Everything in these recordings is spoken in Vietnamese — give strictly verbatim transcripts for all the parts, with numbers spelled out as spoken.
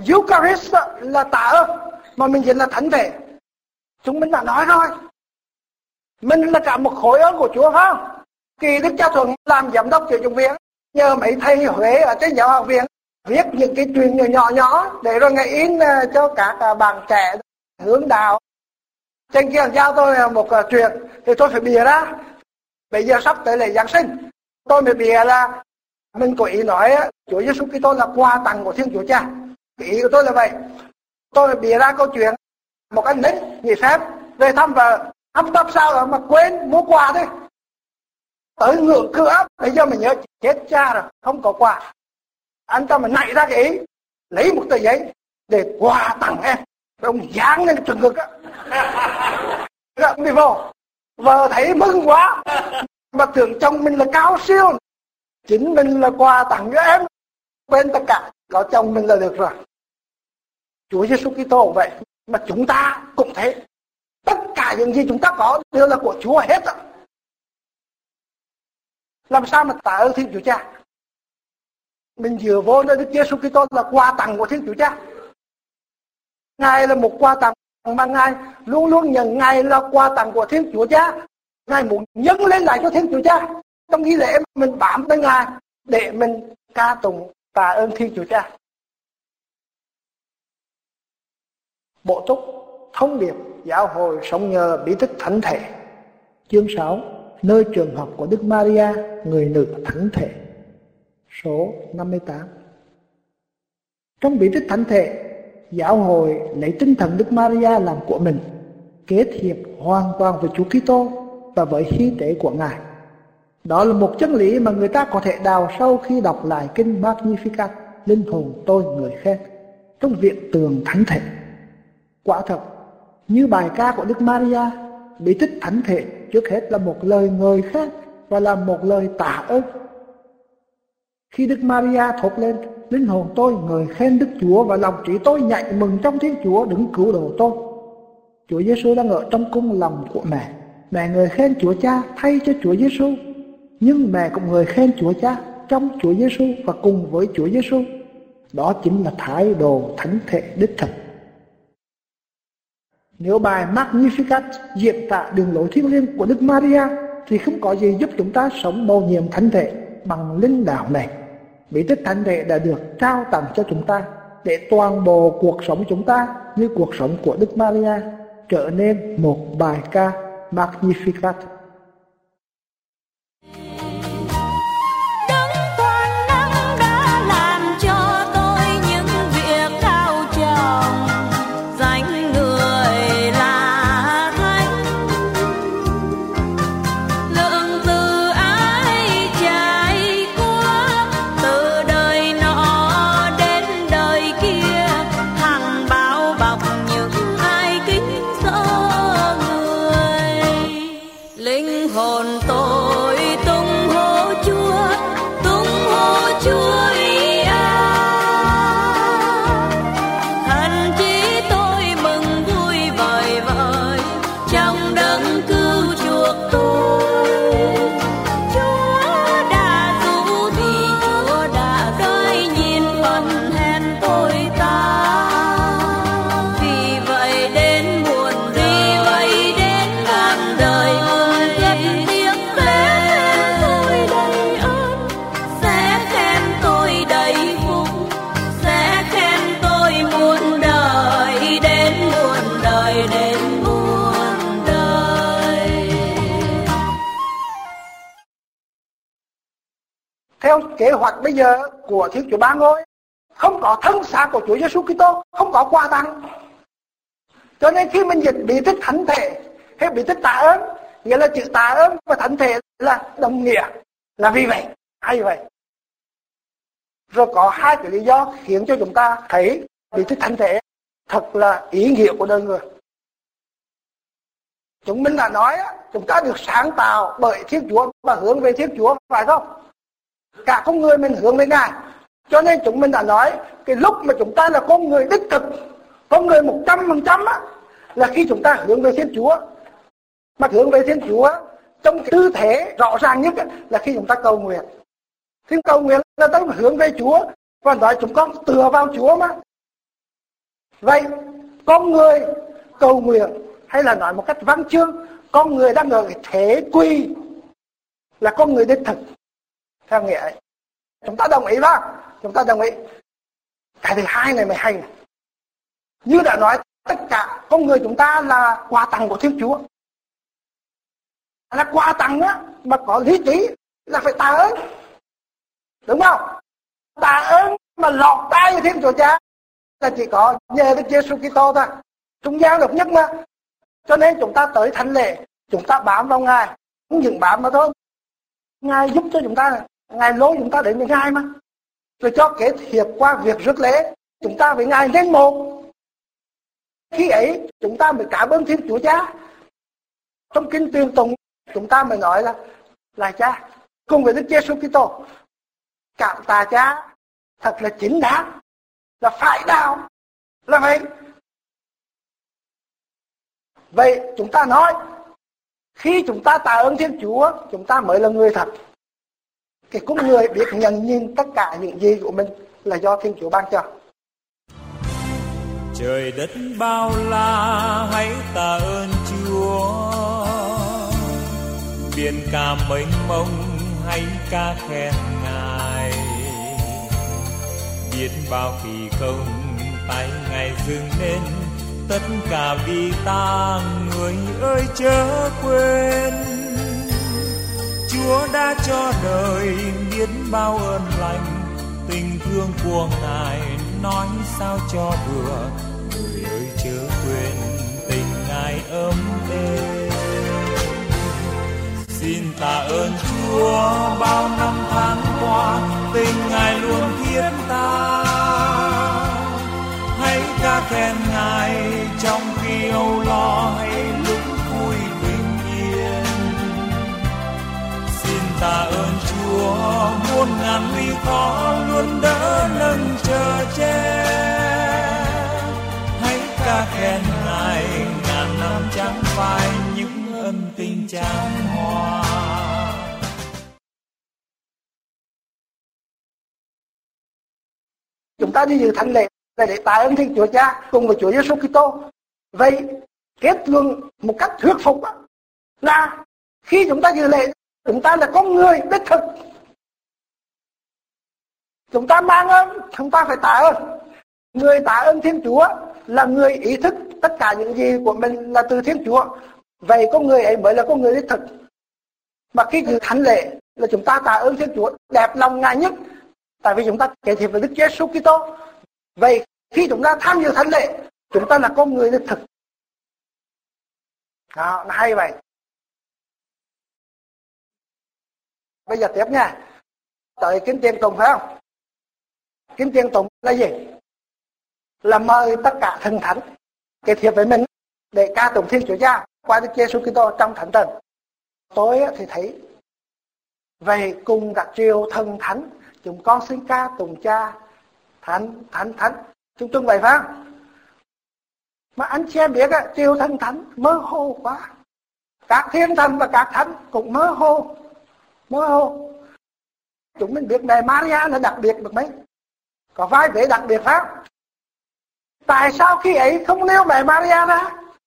Eucharist là tạ ơn, mà mình dịch là thánh thể. Chúng mình đã nói rồi, mình là cả một khối ơn của Chúa phải không? Kỳ Đức Cha Thuận làm giám đốc Giáo dục viện, nhờ mấy thầy Huế ở trên giáo học viện viết những cái truyền nhỏ nhỏ nhỏ để rồi ngày in cho các bạn trẻ hướng đạo. Trên kia giao tôi một truyền thì tôi phải bìa ra. Bây giờ sắp tới lễ Giáng sinh, tôi mới bìa là mình có ý nói Chúa Giêsu Kitô là quà tặng của Thiên Chúa Cha. Ý của tôi là vậy. Tôi mới bìa ra câu chuyện một anh lính nghỉ phép về thăm vợ, thăm tập sao rồi mà quên mua quà thôi. Tới ngưỡng cửa, bây giờ mình nhớ chết cha rồi, không có quà. Anh ta mà nảy ra cái ý, lấy một tờ giấy để quà tặng em. Ông dán lên trường ngực á. Bị vô, vợ thấy mừng quá, mà tưởng chồng mình là cao siêu, chính mình là quà tặng cho em, quên tất cả, có chồng mình là được rồi. Chúa Giêsu Kitô cũng vậy, mà chúng ta cũng thế. Tất cả những gì chúng ta có đều là của Chúa hết á. Làm sao mà tạ ơn Thiên Chúa Cha? Mình dựa vô nơi Đức Giêsu Kitô là quà tặng của Thiên Chúa Cha. Ngài là một quà tặng mà Ngài luôn luôn nhận Ngài là quà tặng của Thiên Chúa Cha. Ngài muốn dâng lên lại cho Thiên Chúa Cha. Trong nghi lễ mình bám tới Ngài để mình ca tụng tạ ơn Thiên Chúa Cha. Bộ túc thông điệp giáo hội sống nhờ bí tích thánh thể, chương sáu, nơi trường học của Đức Maria, người nữ thánh thể, số năm mươi tám. Trong bí tích thánh thể, giáo hội lấy tinh thần Đức Maria làm của mình, kết hiệp hoàn toàn với Chúa Kitô và với hy tế của Ngài. Đó là một chân lý mà người ta có thể đào sâu khi đọc lại kinh Magnificat, linh hồn tôi người khen, trong viện tường thánh thể. Quả thật, như bài ca của Đức Maria, bí tích thánh thể trước hết là một lời ngợi khen và là một lời tạ ơn. Khi Đức Maria thốt lên, linh hồn tôi ngợi khen Đức Chúa và lòng trí tôi nhạy mừng trong Thiên Chúa đứng cứu độ tôi. Chúa Giêsu đang ở trong cung lòng của mẹ. Mẹ ngợi khen Chúa Cha thay cho Chúa Giêsu, nhưng mẹ cũng ngợi khen Chúa Cha trong Chúa Giêsu và cùng với Chúa Giêsu. Đó chính là thái độ thánh thể đích thực. Nếu bài Magnificat diễn tả đường lối thiêng liêng của Đức Maria thì không có gì giúp chúng ta sống mầu nhiệm thánh thể bằng linh đạo này. Bí tích thánh thể đã được trao tặng cho chúng ta để toàn bộ cuộc sống chúng ta như cuộc sống của Đức Maria trở nên một bài ca Magnificat. Theo kế hoạch bây giờ của Thiên Chúa Ba Ngôi, không có thân xác của Chúa Giêsu Kitô, không có quà tặng. Cho nên khi mình dịch bí tích thánh thể hay bí tích tạ ơn, nghĩa là chữ tạ ơn và thánh thể là đồng nghĩa, là vì vậy, hay vậy. Rồi có hai cái lý do khiến cho chúng ta thấy bí tích thánh thể thật là ý nghĩa của đời người. Chúng mình đã nói chúng ta được sáng tạo bởi Thiên Chúa và hướng về Thiên Chúa, phải không? Cả con người mình hướng về Ngài. Cho nên chúng mình đã nói cái lúc mà chúng ta là con người đích thực, con người một trăm phần trăm á, là khi chúng ta hướng về Thiên Chúa. Mà hướng về Thiên Chúa trong cái tư thế rõ ràng nhất là khi chúng ta cầu nguyện. Khi cầu nguyện là ta hướng về Chúa và nói chúng con tựa vào Chúa mà. Vậy con người cầu nguyện, hay là nói một cách văn chương, con người đang ở cái thế quy là con người đích thực theo nghĩa ấy. Chúng ta đồng ý đó, chúng ta đồng ý. Cái thứ hai này mới hay này. Như đã nói, tất cả con người chúng ta là quà tặng của Thiên Chúa, là quà tặng á, mà có lý trí là phải tạ ơn, đúng không? Tạ ơn mà lọt tay của Thiên Chúa Cha là chỉ có nhờ Đức Giêsu Kitô thôi, trung gian độc nhất mà. Cho nên chúng ta tới thánh lễ, chúng ta bám vào Ngài, không những bám mà thôi. Ngài giúp cho chúng ta, Ngài lối chúng ta đến với Ngài mà. Rồi cho kết hiệp qua việc rước lễ, chúng ta với Ngài nên một. Khi ấy chúng ta mới cảm ơn Thiên Chúa Cha. Trong kinh tuyên tụng chúng ta mới nói là là Cha cùng với Đức Giêsu Kitô cảm tạ Cha thật là chính đáng, là phải đạo, là vậy. Vậy chúng ta nói, khi chúng ta tạ ơn Thiên Chúa, chúng ta mới là người thật. Cái con người biết nhận nhìn tất cả những gì của mình là do Thiên Chúa ban cho. Trời đất bao la hãy tạ ơn Chúa, biển cả mênh mông hãy ca khen Ngài. Biết bao kỳ công tay Ngài dừng lên, tất cả vì ta người ơi chớ quên. Chúa đã cho đời biết bao ơn lành, tình thương của Ngài nói sao cho vừa. Người ơi chớ quên tình Ngài ấm êm. Xin tạ ơn Chúa bao năm tháng qua, tình Ngài luôn thiết tha. Hãy ca khen Ngài trong khi âu lo hay lúc vui bình yên. Xin tạ ơn Chúa muôn ngàn nguy khó luôn đỡ nâng chờ che. Hãy ca khen Ngài ngàn năm chẳng phai những ân tình tràn hoa. Chúng ta đi dự thánh lễ là để tạ ơn Thiên Chúa Cha cùng với Chúa Giêsu Kitô. Vậy kết luận một cách thuyết phục là khi chúng ta dự lễ, chúng ta là con người đích thực. Chúng ta mang ơn, chúng ta phải tạ ơn. Người tạ ơn Thiên Chúa là người ý thức tất cả những gì của mình là từ Thiên Chúa. Vậy con người ấy mới là con người đích thực. Mà khi dự thánh lễ là chúng ta tạ ơn Thiên Chúa đẹp lòng Ngài nhất, tại vì chúng ta kết hiệp với Đức Giêsu Kitô. Vậy khi chúng ta tham dự thánh lễ, chúng ta là con người đích thực. Đó, nó hay vậy. Bây giờ tiếp nha. Tới Kinh Tiền Tùng phải không? Kinh Tiền Tùng là gì? Là mời tất cả thần thánh kết hiệp với mình để ca tụng Thiên Chúa Cha qua Đức Giêsu Kitô trong thánh thần. Tôi thì thấy về cùng các triều thần thánh, chúng con xin ca tụng Cha thánh thánh thánh. Chúng tôi vậy phải không? Mà anh chị em biết á, triều thần thánh mơ hồ quá. Các thiên thần và các thánh cũng mơ hồ, mơ hồ. Chúng mình biết mẹ Maria là đặc biệt được mấy? Có vai vế đặc biệt phải không? Tại sao khi ấy không nêu mẹ Maria ra?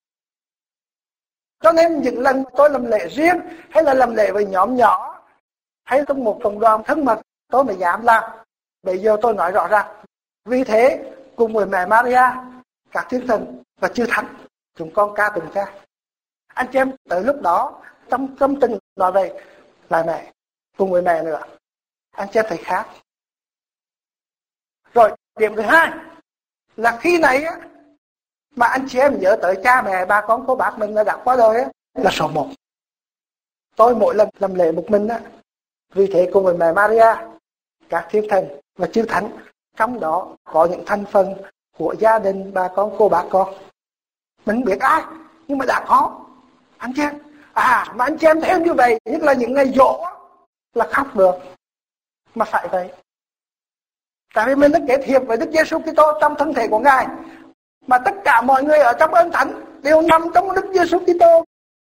Cho nên những lần tôi làm lễ riêng hay là làm lễ với nhóm nhỏ hay trong một cộng đoàn thân mật, tôi mới dám làm. Bây giờ tôi nói rõ ràng. Vì thế cùng với mẹ Maria, các thiên thần và chư thánh, chúng con ca tụng Cha. Anh chị em tới lúc đó trong tâm tình nói về là mẹ cùng với mẹ nữa, anh chị em thấy khác. Rồi điểm thứ hai là khi này á, mà anh chị em nhớ tới cha mẹ ba con cô bác mình đã đặt qua đời á, là số một. Tôi mỗi lần làm lễ một mình á, vì thế cùng với mẹ Maria, các thiên thần và chư thánh, trong đó có những thành phần của gia đình ba con cô bác con. Mình không biết ai, nhưng mà đã có anh chị em. À mà anh chị em thêm như vậy, nhất là những ngày dỗ là khóc được. Mà phải vậy. Tại vì mình đã kết hiệp với Đức Giêsu Kitô trong thân thể của Ngài, mà tất cả mọi người ở trong ơn thánh đều nằm trong Đức Giêsu Kitô.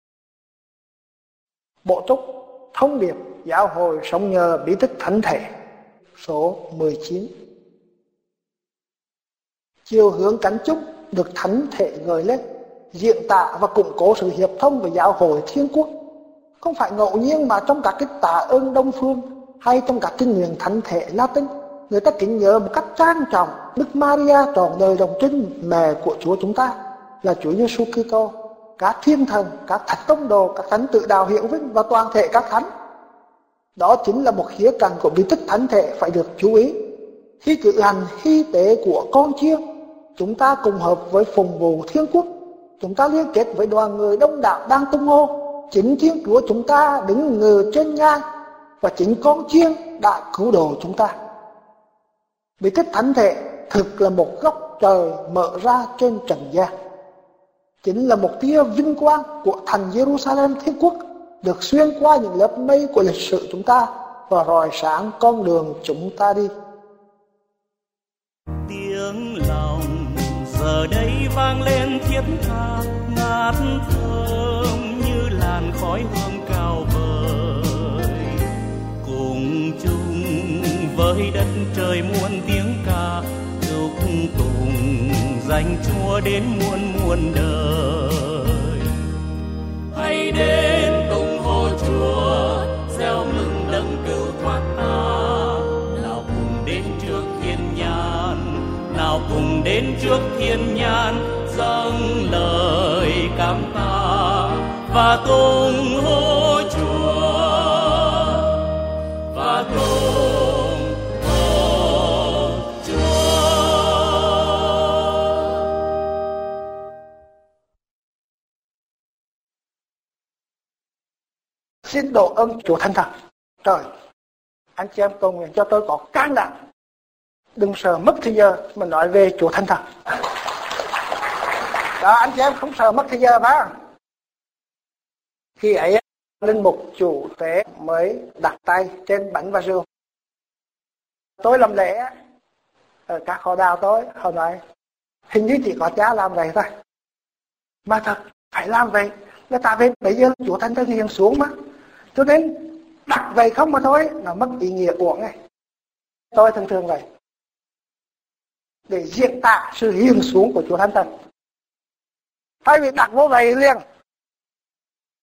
Bộ túc thông điệp giáo hội sống nhờ bí tích thánh thể số mười chín. Chiều hướng cánh trúc được thánh thể gợi lên, diễn tả và củng cố sự hiệp thông với giáo hội Thiên Quốc. Không phải ngẫu nhiên mà trong các cái tạ ơn Đông Phương hay trong các kinh nguyện thánh thể Latin, người ta kính nhớ một cách trang trọng Đức Maria trọn đời đồng trinh, mẹ của Chúa chúng ta là Chúa Giêsu Kitô, các thiên thần, các thánh tông đồ, các thánh tự đạo hiệu vinh và toàn thể các thánh. Đó chính là một khía cạnh của bí tích thánh thể phải được chú ý. Khi cử hành hy tế của con chiên, chúng ta cùng hợp với phụng vụ Thiên Quốc, chúng ta liên kết với đoàn người đông đảo đang tung hô chính Thiên Chúa chúng ta đứng ngự trên ngai, và chính con chiên đã cứu độ chúng ta. Bí tích thánh thể thực là một góc trời mở ra trên trần gian, chính là một tia vinh quang của thành Jerusalem Thiên Quốc được xuyên qua những lớp mây của lịch sử chúng ta và rọi sáng con đường chúng ta đi. Tiếng lòng giờ đây vang lên thiết tha, ngát thơm như làn khói hương cao vời, cùng chung với đất trời muôn tiếng ca chúc tụng danh Chúa đến muôn muôn đời. Hãy đến tung hô Chúa, reo mừng đấng cứu thoát ta, nào cùng đến trước thiên nhãn, nào cùng đến trước thiên nhãn dâng lời cảm tạ và tung hô Chúa, và tung hô Chúa. Xin độ ơn Chúa Thánh Thần. Trời, anh chị em cầu nguyện cho tôi có can đảm, đừng sợ mất thời giờ mà nói về Chúa Thánh Thần. Đó, anh chị em không sợ mất thời giờ phải không? Khi ấy, linh mục chủ tế mới đặt tay trên bánh và rượu. Tôi làm lễ ở các họ đào tôi, họ nói hình như chỉ có cha làm vậy thôi. Mà thật, phải làm vậy là tại vì bây giờ Chúa Thánh Thần hiện xuống mà, cho nên đặt vậy không mà thôi, nó mất ý nghĩa uổng này. Tôi thường thường vậy, để diễn tả sự hiện xuống của Chúa Thánh Thần. Thay vì đặt vô vậy liền